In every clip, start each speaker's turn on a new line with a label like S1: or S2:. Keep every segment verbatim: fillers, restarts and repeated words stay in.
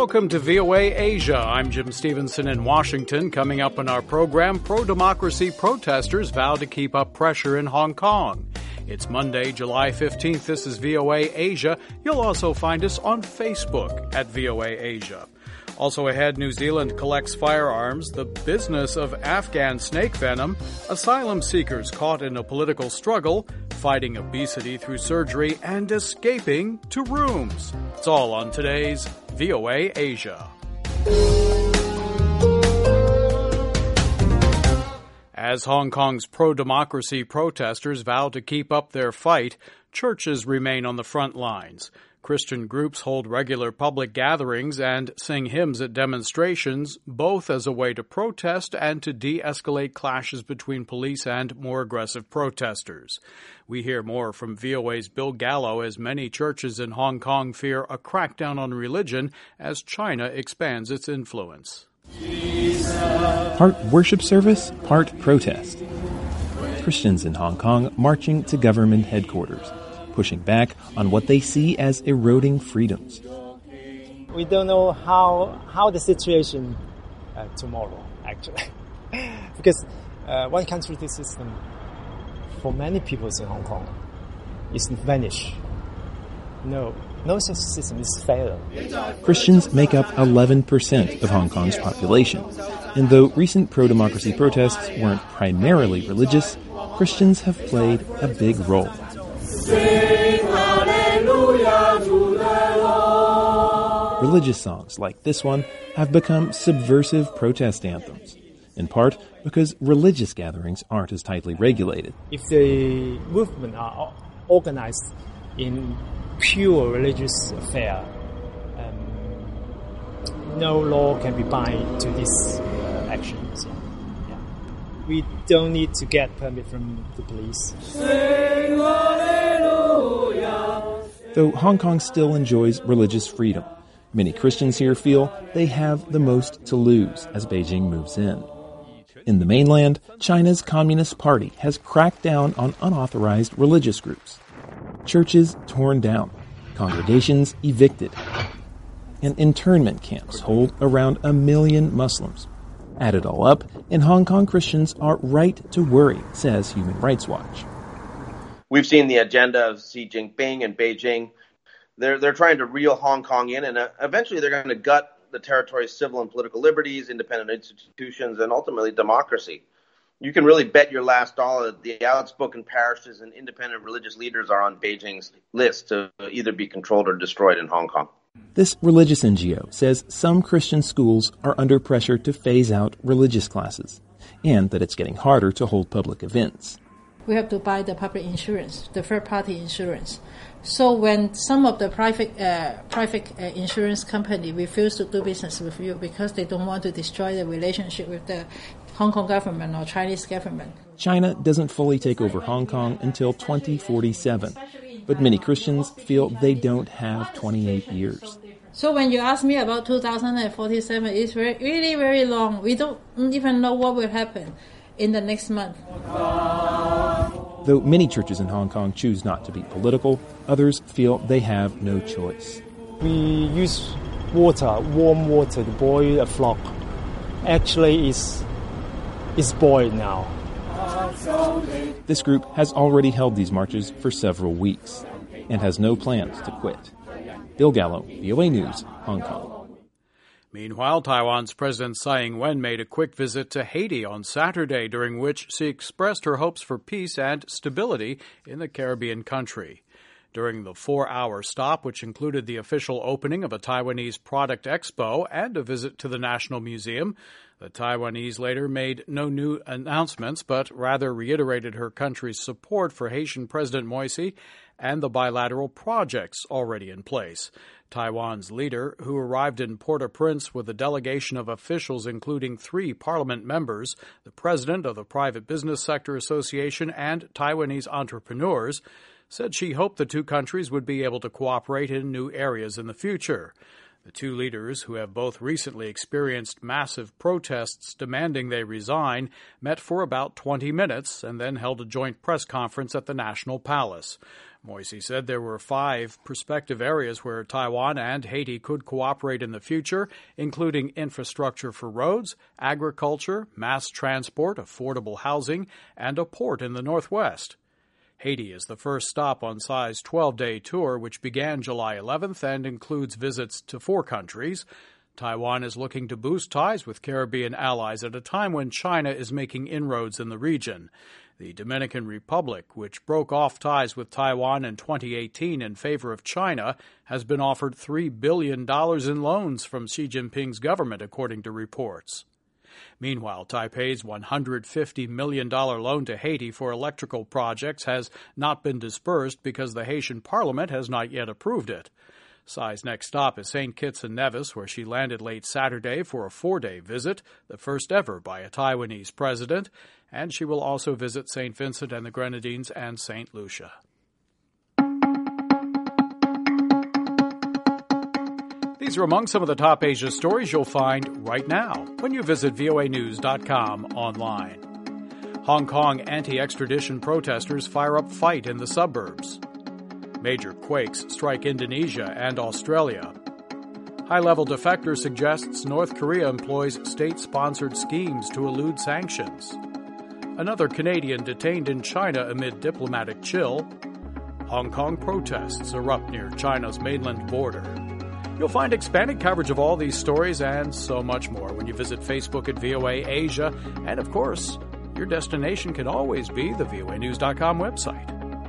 S1: Welcome to V O A Asia. I'm Jim Stevenson in Washington. Coming up in our program, pro-democracy protesters vow to keep up pressure in Hong Kong. It's Monday, July fifteenth. This is V O A Asia. You'll also find us on Facebook at V O A Asia. Also ahead, New Zealand collects firearms, the business of Afghan snake venom, asylum seekers caught in a political struggle, fighting obesity through surgery, and escaping to rooms. It's all on today's V O A Asia. As Hong Kong's pro-democracy protesters vow to keep up their fight, churches remain on the front lines. Christian groups hold regular public gatherings and sing hymns at demonstrations, both as a way to protest and to de-escalate clashes between police and more aggressive protesters. We hear more from V O A's Bill Gallo as many churches in Hong Kong fear a crackdown on religion as China expands its influence.
S2: Part worship service, part protest. Christians in Hong Kong marching to government headquarters, pushing back on what they see as eroding freedoms.
S3: We don't know how how the situation uh, tomorrow, actually. Because uh, one country, two system, for many people in Hong Kong, is vanished. No, no such system is failed.
S2: Christians make up eleven percent of Hong Kong's population. And though recent pro-democracy protests weren't primarily religious, Christians have played a big role.
S4: Sing hallelujah to the Lord.
S2: Religious songs like this one have become subversive protest anthems, in part because religious gatherings aren't as tightly regulated.
S3: If the movement are organized in pure religious affair, um, no law can be bound to this uh, action. So, yeah. We don't need to get permit from the police.
S4: Sing hallelujah.
S2: Though Hong Kong still enjoys religious freedom, many Christians here feel they have the most to lose as Beijing moves in. In the mainland, China's Communist Party has cracked down on unauthorized religious groups. Churches torn down, congregations evicted, and internment camps hold around a million Muslims. Add it all up, and Hong Kong Christians are right to worry, says Human Rights Watch.
S5: We've seen the agenda of Xi Jinping and Beijing. They're they're trying to reel Hong Kong in, and uh, eventually they're going to gut the territory's civil and political liberties, independent institutions, and ultimately democracy. You can really bet your last dollar that the outspoken parishes and independent religious leaders are on Beijing's list to either be controlled or destroyed in Hong Kong.
S2: This religious N G O says some Christian schools are under pressure to phase out religious classes, and that it's getting harder to hold public events.
S6: We have to buy the public insurance, the third-party insurance. So when some of the private uh, private uh, insurance company refuse to do business with you because they don't want to destroy the relationship with the Hong Kong government or Chinese government.
S2: China doesn't fully take over Hong Kong until twenty forty-seven, but many Christians feel they don't have twenty-eight years.
S6: So when you ask me about two thousand forty-seven, it's very, really very long. We don't even know what will happen in the next month.
S2: Though many churches in Hong Kong choose not to be political, others feel they have no choice.
S3: We use water, warm water, to boil a frog. Actually, it's, it's boiled now.
S2: This group has already held these marches for several weeks and has no plans to quit. Bill Gallo, V O A News, Hong Kong.
S1: Meanwhile, Taiwan's President Tsai Ing-wen made a quick visit to Haiti on Saturday, during which she expressed her hopes for peace and stability in the Caribbean country. During the four-hour stop, which included the official opening of a Taiwanese product expo and a visit to the National Museum, the Taiwanese later made no new announcements, but rather reiterated her country's support for Haitian President Moïse and the bilateral projects already in place. Taiwan's leader, who arrived in Port-au-Prince with a delegation of officials including three parliament members, the president of the Private Business Sector Association, and Taiwanese entrepreneurs, said she hoped the two countries would be able to cooperate in new areas in the future. The two leaders, who have both recently experienced massive protests demanding they resign, met for about twenty minutes and then held a joint press conference at the National Palace. Moisey said there were five prospective areas where Taiwan and Haiti could cooperate in the future, including infrastructure for roads, agriculture, mass transport, affordable housing, and a port in the northwest. Haiti is the first stop on Tsai's twelve-day tour, which began July eleventh and includes visits to four countries. Taiwan is looking to boost ties with Caribbean allies at a time when China is making inroads in the region. The Dominican Republic, which broke off ties with Taiwan in twenty eighteen in favor of China, has been offered three billion dollars in loans from Xi Jinping's government, according to reports. Meanwhile, Taipei's one hundred fifty million dollars loan to Haiti for electrical projects has not been disbursed because the Haitian parliament has not yet approved it. Tsai's next stop is Saint Kitts and Nevis, where she landed late Saturday for a four-day visit, the first ever by a Taiwanese president, and she will also visit Saint Vincent and the Grenadines and Saint Lucia. These are among some of the top Asia stories you'll find right now when you visit V O A news dot com online. Hong Kong anti-extradition protesters fire up fight in the suburbs. Major quakes strike Indonesia and Australia. High-level defector suggests North Korea employs state-sponsored schemes to elude sanctions. Another Canadian detained in China amid diplomatic chill. Hong Kong protests erupt near China's mainland border. You'll find expanded coverage of all these stories and so much more when you visit Facebook at V O A Asia. And, of course, your destination can always be the V O A news dot com website.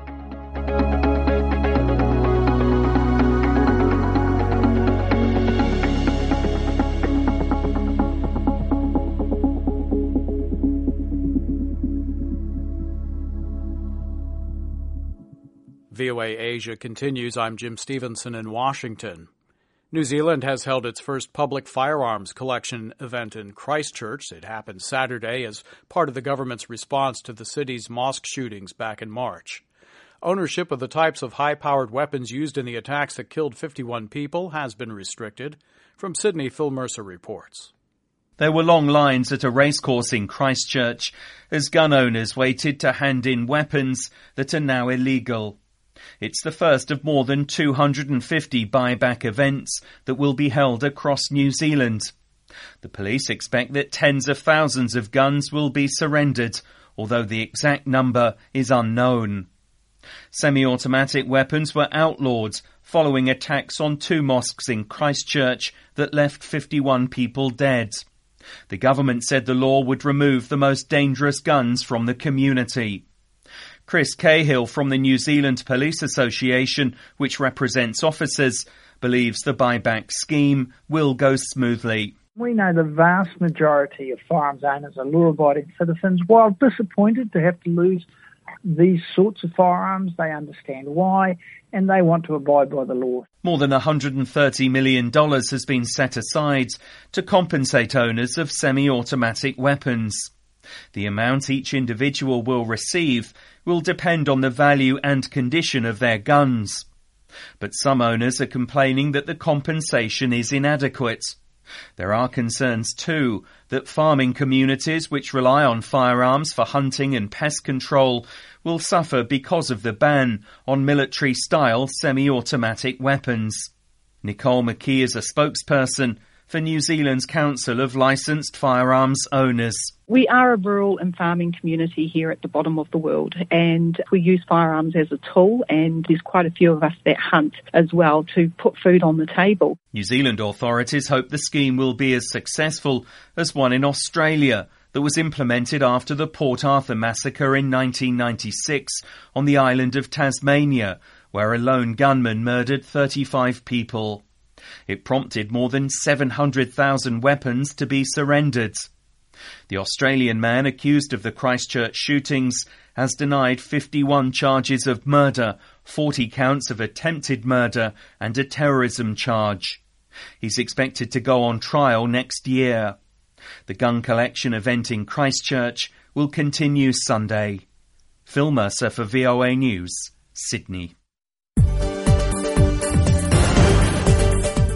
S1: V O A Asia continues. I'm Jim Stevenson in Washington. New Zealand has held its first public firearms collection event in Christchurch. It happened Saturday as part of the government's response to the city's mosque shootings back in March. Ownership of the types of high-powered weapons used in the attacks that killed fifty-one people has been restricted. From Sydney, Phil Mercer reports.
S7: There were long lines at a racecourse in Christchurch as gun owners waited to hand in weapons that are now illegal. It's the first of more than two hundred fifty buyback events that will be held across New Zealand. The police expect that tens of thousands of guns will be surrendered, although the exact number is unknown. Semi-automatic weapons were outlawed following attacks on two mosques in Christchurch that left fifty-one people dead. The government said the law would remove the most dangerous guns from the community. Chris Cahill from the New Zealand Police Association, which represents officers, believes the buyback scheme will go smoothly.
S8: We know the vast majority of firearms owners are law-abiding citizens. While disappointed to have to lose these sorts of firearms, they understand why, and they want to abide by the law.
S7: More than one hundred thirty million dollars has been set aside to compensate owners of semi-automatic weapons. The amount each individual will receive will depend on the value and condition of their guns. But some owners are complaining that the compensation is inadequate. There are concerns too that farming communities which rely on firearms for hunting and pest control will suffer because of the ban on military-style semi-automatic weapons. Nicole McKee is a spokesperson for New Zealand's Council of Licensed Firearms Owners.
S9: We are a rural and farming community here at the bottom of the world, and we use firearms as a tool, and there's quite a few of us that hunt as well to put food on the table.
S7: New Zealand authorities hope the scheme will be as successful as one in Australia that was implemented after the Port Arthur massacre in nineteen ninety-six on the island of Tasmania, where a lone gunman murdered thirty-five people. It prompted more than seven hundred thousand weapons to be surrendered. The Australian man accused of the Christchurch shootings has denied fifty-one charges of murder, forty counts of attempted murder and a terrorism charge. He's expected to go on trial next year. The gun collection event in Christchurch will continue Sunday. Phil Mercer for V O A News, Sydney.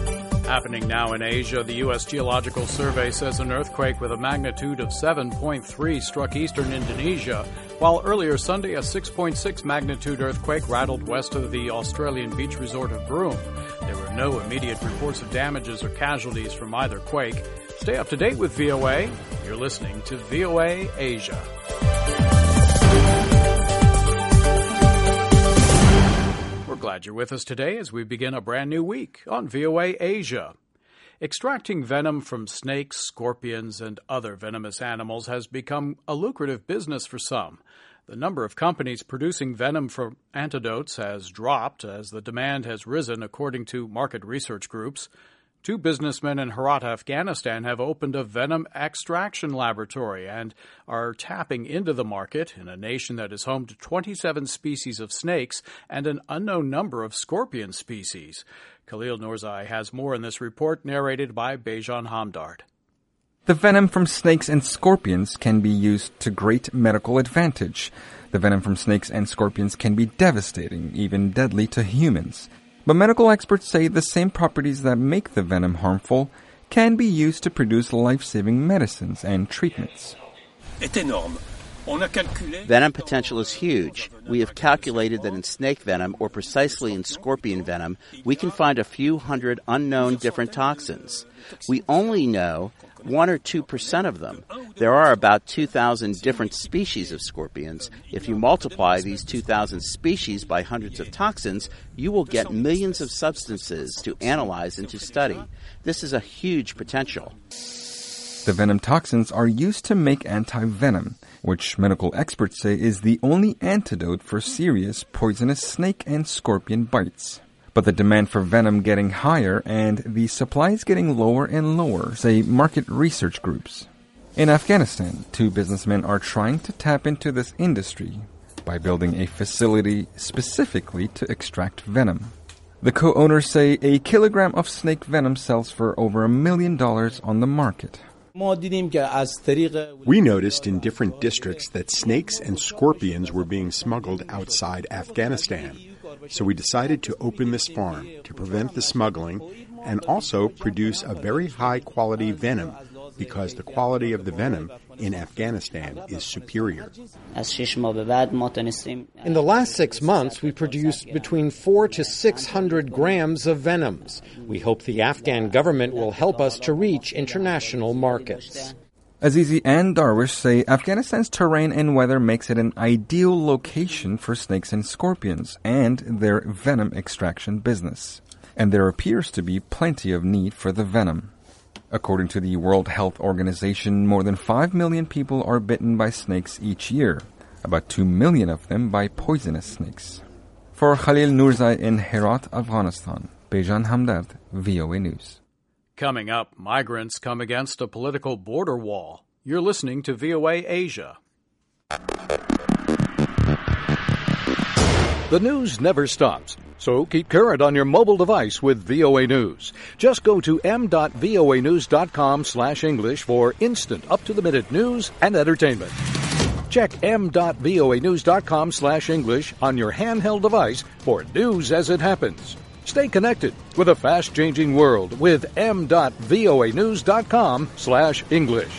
S1: Happening now in Asia, the U S Geological Survey says an earthquake with a magnitude of seven point three struck eastern Indonesia, while earlier Sunday a six point six magnitude earthquake rattled west of the Australian beach resort of Broome. There were no immediate reports of damages or casualties from either quake. Stay up to date with V O A. You're listening to V O A Asia. We're glad you're with us today as we begin a brand new week on V O A Asia. Extracting venom from snakes, scorpions, and other venomous animals has become a lucrative business for some. The number of companies producing venom from antidotes has dropped as the demand has risen, according to market research groups. Two businessmen in Herat, Afghanistan have opened a venom extraction laboratory and are tapping into the market in a nation that is home to twenty-seven species of snakes and an unknown number of scorpion species. Khalil Nourzai has more in this report, narrated by Bejan Hamdard.
S10: The venom from snakes and scorpions can be used to great medical advantage. The venom from snakes and scorpions can be devastating, even deadly to humans. But medical experts say the same properties that make the venom harmful can be used to produce life-saving medicines and treatments.
S11: Venom potential is huge. We have calculated that in snake venom, or precisely in scorpion venom, we can find a few hundred unknown different toxins. We only know one or two percent of them. There are about two thousand different species of scorpions. If you multiply these two thousand species by hundreds of toxins, you will get millions of substances to analyze and to study. This is a huge potential.
S10: The venom toxins are used to make anti-venom, which medical experts say is the only antidote for serious poisonous snake and scorpion bites. But the demand for venom getting higher and the supplies getting lower and lower, say market research groups. In Afghanistan, two businessmen are trying to tap into this industry by building a facility specifically to extract venom. The co-owners say a kilogram of snake venom sells for over a million dollars on the market.
S12: We noticed in different districts that snakes and scorpions were being smuggled outside Afghanistan. So we decided to open this farm to prevent the smuggling and also produce a very high-quality venom because the quality of the venom in Afghanistan is superior.
S13: In the last six months, we produced between four to six hundred grams of venoms. We hope the Afghan government will help us to reach international markets.
S10: Azizi and Darwish say Afghanistan's terrain and weather makes it an ideal location for snakes and scorpions and their venom extraction business. And there appears to be plenty of need for the venom. According to the World Health Organization, more than five million people are bitten by snakes each year, about two million of them by poisonous snakes. For Khalil Nourzai in Herat, Afghanistan, Bejan Hamdard, V O A News.
S1: Coming up, migrants come against a political border wall. You're listening to V O A Asia.
S14: The news never stops, so keep current on your mobile device with V O A News. Just go to m dot voa news dot com slash English for instant, up-to-the-minute news and entertainment. Check m dot voa news dot com slash English on your handheld device for news as it happens. Stay connected with a fast-changing world with m dot voa news dot com slash English.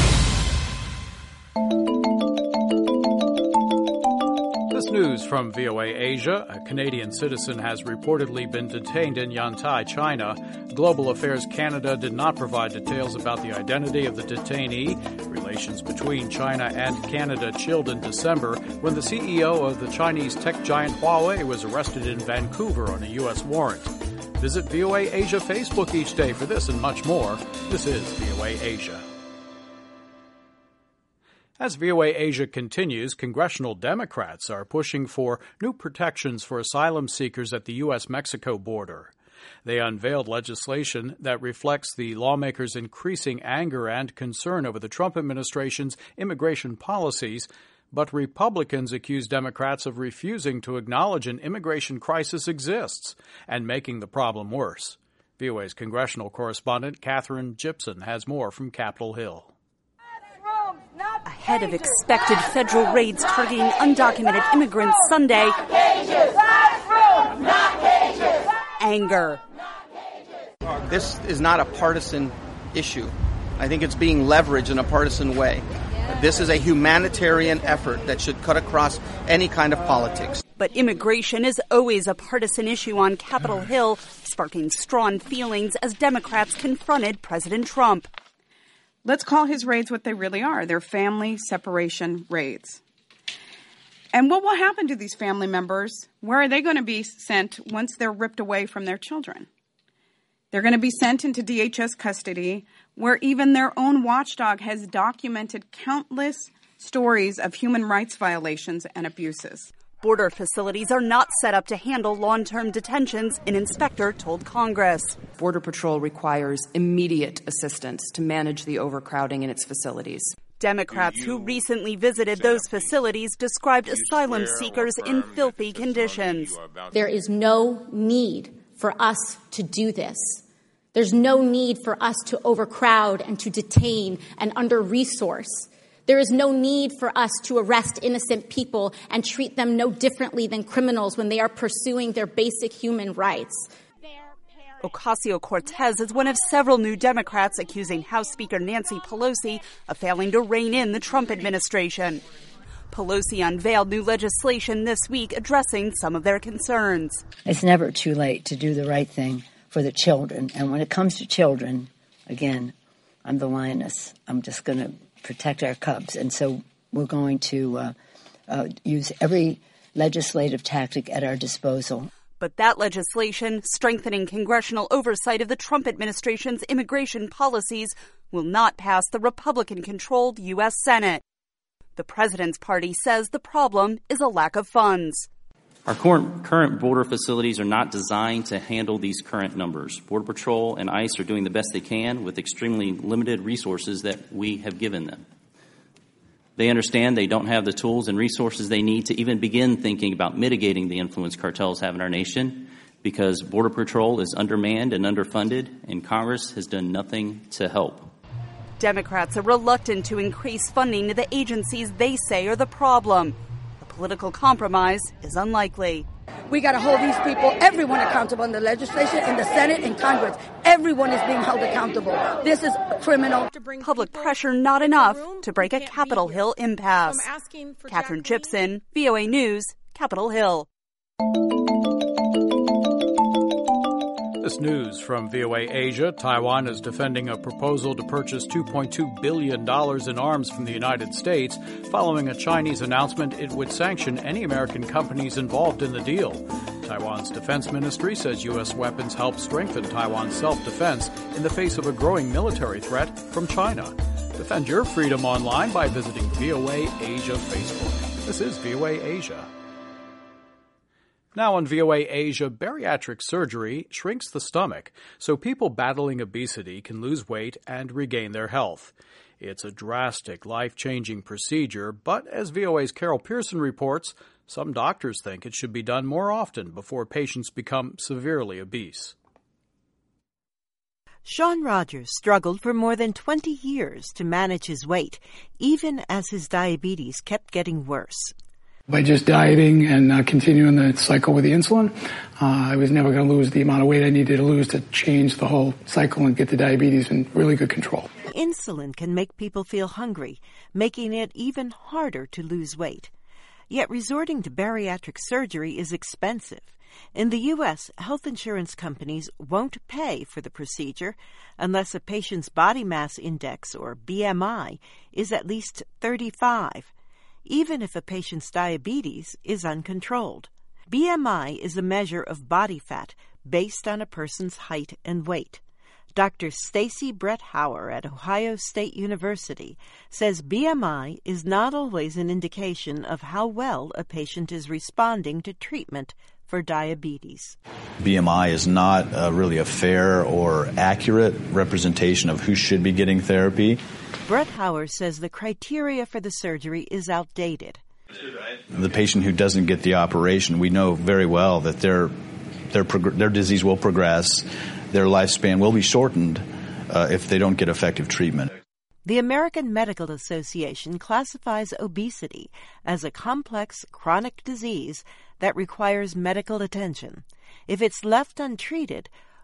S1: This news from V O A Asia. A Canadian citizen has reportedly been detained in Yantai, China. Global Affairs Canada did not provide details about the identity of the detainee. Relations between China and Canada chilled in December when the C E O of the Chinese tech giant Huawei was arrested in Vancouver on a U S warrant. Visit V O A Asia Facebook each day for this and much more. This is V O A Asia. As V O A Asia continues, congressional Democrats are pushing for new protections for asylum seekers at the U S Mexico border. They unveiled legislation that reflects the lawmakers' increasing anger and concern over the Trump administration's immigration policies, but Republicans accuse Democrats of refusing to acknowledge an immigration crisis exists and making the problem worse. V O A's congressional correspondent Catherine Gibson has more from Capitol Hill.
S15: Ahead of expected federal raids targeting undocumented immigrants Sunday, not cages. Not room, not cages. Anger.
S16: this is not a partisan issue. I think it's being leveraged in a partisan way. This is a humanitarian effort that should cut across any kind of politics.
S15: But immigration is always a partisan issue on Capitol Hill, sparking strong feelings as Democrats confronted President Trump.
S17: Let's call his raids what they really are. They're family separation raids. And what will happen to these family members? Where are they going to be sent once they're ripped away from their children? They're going to be sent into D H S custody, where even their own watchdog has documented countless stories of human rights violations and abuses.
S15: Border facilities are not set up to handle long-term detentions, an inspector told Congress.
S18: Border Patrol requires immediate assistance to manage the overcrowding in its facilities.
S15: Democrats who recently visited those facilities described asylum seekers in filthy conditions.
S19: There is no need for us to do this. There's no need for us to overcrowd and to detain and under-resource. There is no need for us to arrest innocent people and treat them no differently than criminals when they are pursuing their basic human rights.
S15: Ocasio-Cortez is one of several new Democrats accusing House Speaker Nancy Pelosi of failing to rein in the Trump administration. Pelosi unveiled new legislation this week addressing some of their concerns.
S20: It's never too late to do the right thing for the children. And when it comes to children, again, I'm the lioness. I'm just going to protect our cubs. And so we're going to uh, uh, use every legislative tactic at our disposal.
S15: But that legislation, strengthening congressional oversight of the Trump administration's immigration policies, will not pass the Republican-controlled U S Senate. The president's party says the problem is a lack of funds.
S21: Our current, current border facilities are not designed to handle these current numbers. Border Patrol and ICE are doing the best they can with extremely limited resources that we have given them. They understand they don't have the tools and resources they need to even begin thinking about mitigating the influence cartels have in our nation, because Border Patrol is undermanned and underfunded, and Congress has done nothing to help.
S15: Democrats are reluctant to increase funding to the agencies they say are the problem. A political compromise is unlikely.
S22: We got to hold these people, everyone accountable in the legislation, in the Senate, and Congress. Everyone is being held accountable. This is criminal.
S15: Public pressure not enough to break a Capitol Hill impasse. Catherine Gibson, V O A News, Capitol Hill.
S1: This news from V O A Asia. Taiwan is defending a proposal to purchase two point two billion dollars in arms from the United States following a Chinese announcement it would sanction any American companies involved in the deal. Taiwan's defense ministry says U S weapons help strengthen Taiwan's self-defense in the face of a growing military threat from China. Defend your freedom online by visiting V O A Asia Facebook. This is V O A Asia. Now on V O A Asia, bariatric surgery shrinks the stomach so people battling obesity can lose weight and regain their health. It's a drastic, life-changing procedure, but as V O A's Carol Pearson reports, some doctors think it should be done more often before patients become severely obese.
S23: Sean Rogers struggled for more than twenty years to manage his weight, even as his diabetes kept getting worse.
S24: By just dieting and uh, continuing the cycle with the insulin, uh, I was never going to lose the amount of weight I needed to lose to change the whole cycle and get the diabetes in really good control.
S23: Insulin can make people feel hungry, making it even harder to lose weight. Yet resorting to bariatric surgery is expensive. In the U S, health insurance companies won't pay for the procedure unless a patient's body mass index, or B M I, is at least thirty-five. Even if a patient's diabetes is uncontrolled. B M I is a measure of body fat based on a person's height and weight. Doctor Stacy Brett-Hauer at Ohio State University says B M I is not always an indication of how well a patient is responding to treatment for diabetes.
S25: B M I is not uh, really a fair or accurate representation of who should be getting therapy.
S23: Brett-Hauer says the criteria for the surgery is outdated.
S25: The patient who doesn't get the operation, we know very well that their their prog- their disease will progress, their lifespan will be shortened uh, if they don't get effective treatment.
S23: The American Medical Association classifies obesity as a complex chronic disease that requires medical attention. If it's left untreated,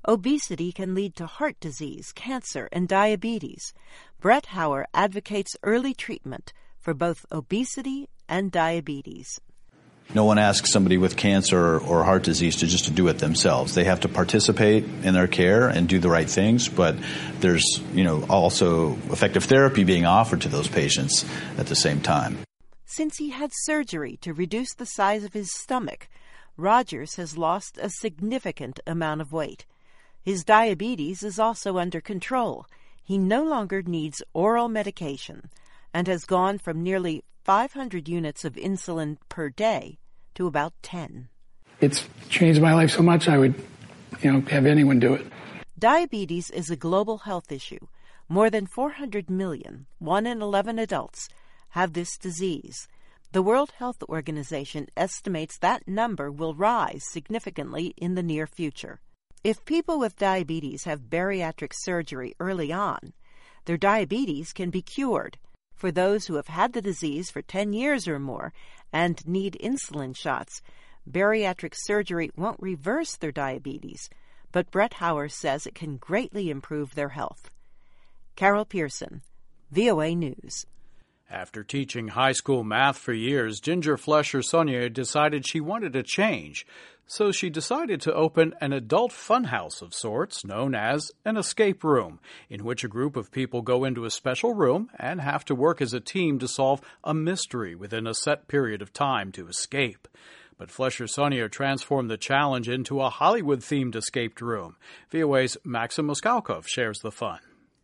S23: Obesity can lead to heart disease, cancer, and diabetes. Brett Hauer advocates early treatment for both obesity and diabetes.
S25: No one asks somebody with cancer or heart disease to just to do it themselves. They have to participate in their care and do the right things, but there's, you know, also effective therapy being offered to those patients at the same time.
S23: Since he had surgery to reduce the size of his stomach, Rogers has lost a significant amount of weight. His diabetes is also under control. He no longer needs oral medication and has gone from nearly five hundred units of insulin per day to about ten.
S24: It's changed my life so much I would, you know, have anyone do it.
S23: Diabetes is a global health issue. More than four hundred million, one in eleven adults, have this disease. The World Health Organization estimates that number will rise significantly in the near future. If people with diabetes have bariatric surgery early on, their diabetes can be cured. For those who have had the disease for ten years or more and need insulin shots, bariatric surgery won't reverse their diabetes, but Brett Hauer says it can greatly improve their health. Carol Pearson, V O A News.
S1: After teaching high school math for years, Ginger Flesher-Saunier decided she wanted a change. So she decided to open an adult funhouse of sorts known as an escape room, in which a group of people go into a special room and have to work as a team to solve a mystery within a set period of time to escape. But Flesher-Saunier transformed the challenge into a Hollywood-themed escape room. V O A's Maxim Moskalkov shares the fun.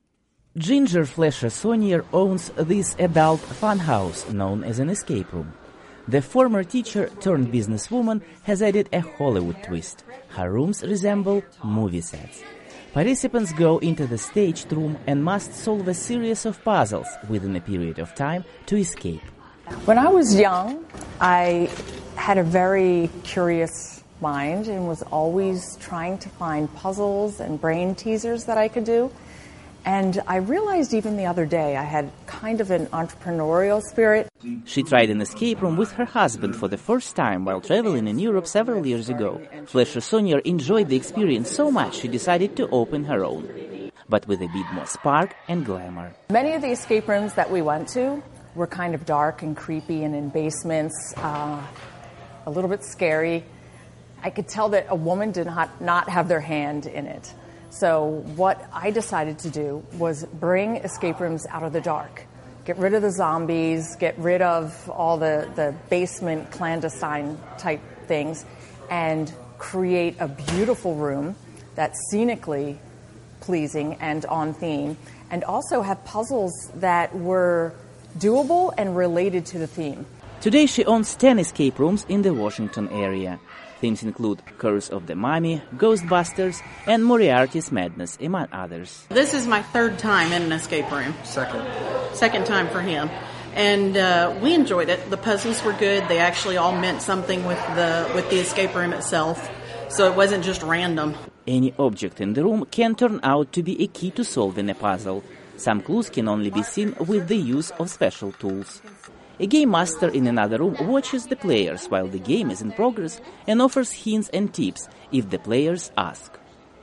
S2: Ginger Flesher-Saunier owns this adult funhouse known as an escape room. The former teacher-turned-businesswoman has added a Hollywood twist. Her rooms resemble movie sets. Participants go into the staged room and must solve a series of puzzles within a period of time to escape.
S3: When I was young, I had a very curious mind and was always trying to find puzzles and brain teasers that I could do. And I realized even the other day I had kind of an entrepreneurial spirit.
S2: She tried an escape room with her husband for the first time while traveling in Europe several years ago. Flesher-Saunier enjoyed the experience so much she decided to open her own, but with a bit more spark and glamour.
S3: Many of the escape rooms that we went to were kind of dark and creepy and in basements, uh, a little bit scary. I could tell that a woman did not, not have their hand in it. So what I decided to do was bring escape rooms out of the dark. Get rid of the zombies, get rid of all the, the basement clandestine type things, and create a beautiful room that's scenically pleasing and on theme, and also have puzzles that were doable and related to the theme.
S2: Today she owns ten escape rooms in the Washington area. Themes include Curse of the Mummy, Ghostbusters, and Moriarty's Madness, among others.
S4: This is my third time in an escape room.
S16: Second.
S4: Second time for him. And uh, we enjoyed it. The puzzles were good. They actually all meant something with the with the escape room itself. So it wasn't just random.
S2: Any object in the room can turn out to be a key to solving a puzzle. Some clues can only be seen with the use of special tools. A game master in another room watches the players while the game is in progress and offers hints and tips if the players ask.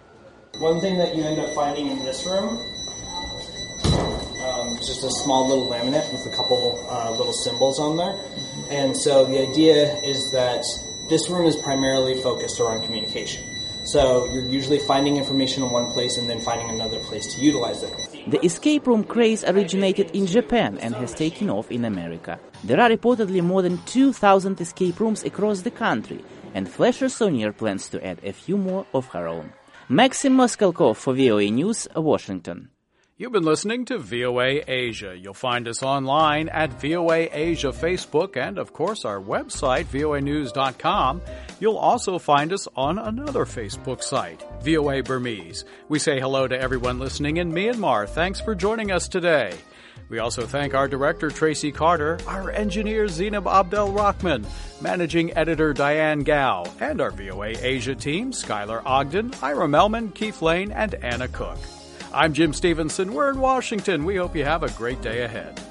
S5: One thing that you end up finding in this room um, is just a small little laminate with a couple uh, little symbols on there. And so the idea is that this room is primarily focused around communication. So you're usually finding information in one place and then finding another place to utilize it.
S2: The escape room craze originated in Japan and has taken off in America. There are reportedly more than two thousand escape rooms across the country, and Flesher-Saunier plans to add a few more of her own. Maxim Moskalkov for V O A News, Washington.
S1: You've been listening to V O A Asia. You'll find us online at V O A Asia Facebook and, of course, our website, V O A news dot com. You'll also find us on another Facebook site, V O A Burmese. We say hello to everyone listening in Myanmar. Thanks for joining us today. We also thank our director, Tracy Carter, our engineer, Zainab Abdel Rahman, managing editor, Diane Gao, and our V O A Asia team, Skylar Ogden, Ira Melman, Keith Lane, and Anna Cook. I'm Jim Stevenson. We're in Washington. We hope you have a great day ahead.